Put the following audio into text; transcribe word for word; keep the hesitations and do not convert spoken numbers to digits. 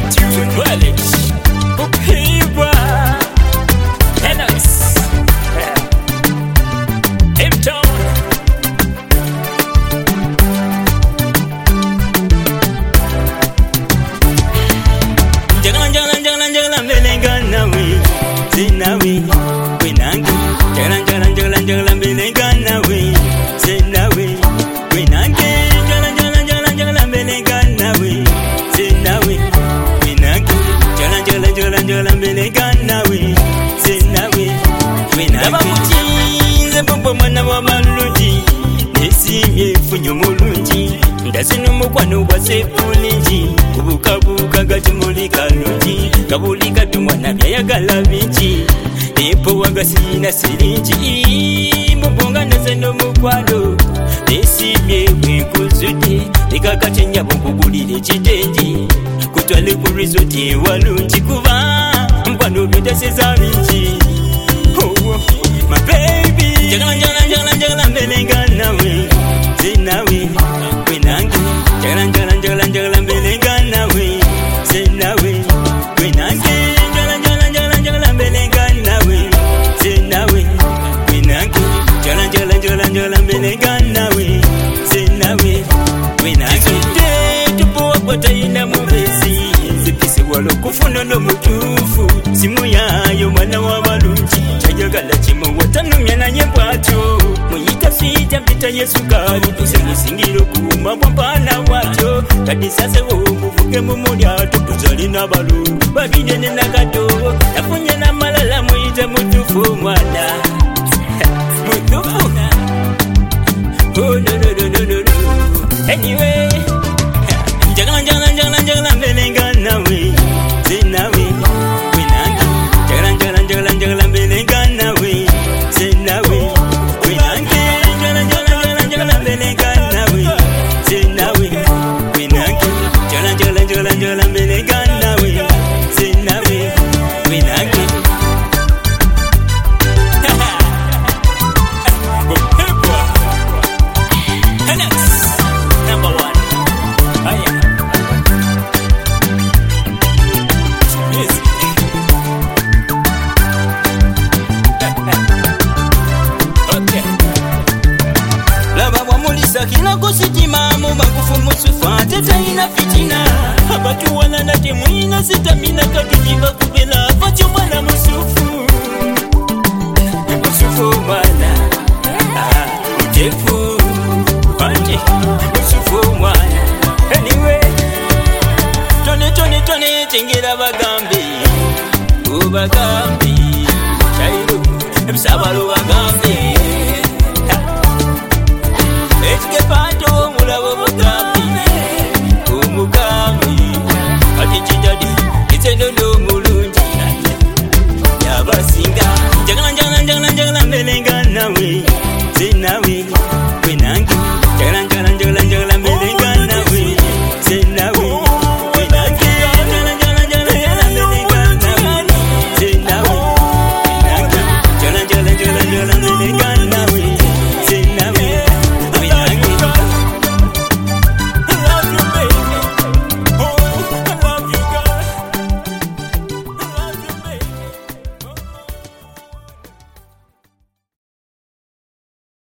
Zinawi, Winangi, Jalan Jalan Jalan Jalan Belengana we, Zinawi, Winangi, Jalan Jalan Jalan Jalan Belengana we, Zinawi, Winangi, Jalan Jalan Jalan Jalan Belengana we, Zinawi, Winangi. Bamuti, Zebombo mana wa malunji, Nesimye funyo mulunji, Ndasino mukwano wa sepulinji, Kubukabuka gatumuli kalunji, Kabulika tumwana byayagala binji, Epo wagasina sirinji, Mbonga nazeno mukwano, Nesimye wekuzudi, Nikakati nyabo kugulire chitenji, Kutwale kurizoti walunji kuva, Mkwano bidaseza binji. Oh, my baby, Jalan jalan jalan jalan belengana we, Zinawi, Winangi, Jalan jalan jalan jalan belengana we, Zinawi, Winangi, Jalan jalan jalan jalan belengana we, Zinawi, Winangi, Jalan jalan jalan jalan belengana we, Zinawi, Winangi. Tupo apota ina mubesi, Zipisi walo kufuno no mutufu, Simu yayo mwana wa malunji, Chayagala chimo watanumya na nyembwacho, Muyita fita mpita Yesu kari, Tusemu singiro kuma wapana wacho, Kadi sase wo muvuge mumuriato, Tuzali na balu, Babidene na gato, Nafunye na malala muyita mutufu mwana. Mutufu? Oh no no no no no no. Anyway, Jalan jalan jalan jalan belengana we, Zinawi, Winangi, Jalan jalan jalan jalan belengana we, Zinawi, Winangi, Jalan jalan jalan jalan belengana we, Zinawi, Winangi, Jalan jalan jalan jalan belengana we, Zinawi, Winangi. Number one. Oh yeah. Kila kusitima muma kufumu sufa teta ina fitina Habatu wana na timu ina sitamina Kakijiba kubela Facho mwana musufu Musufu mwana Ujefu Fanje Musufu mwana Anyway Tone tone tone Tingira bagambi Ubagambi Chairu Msabalu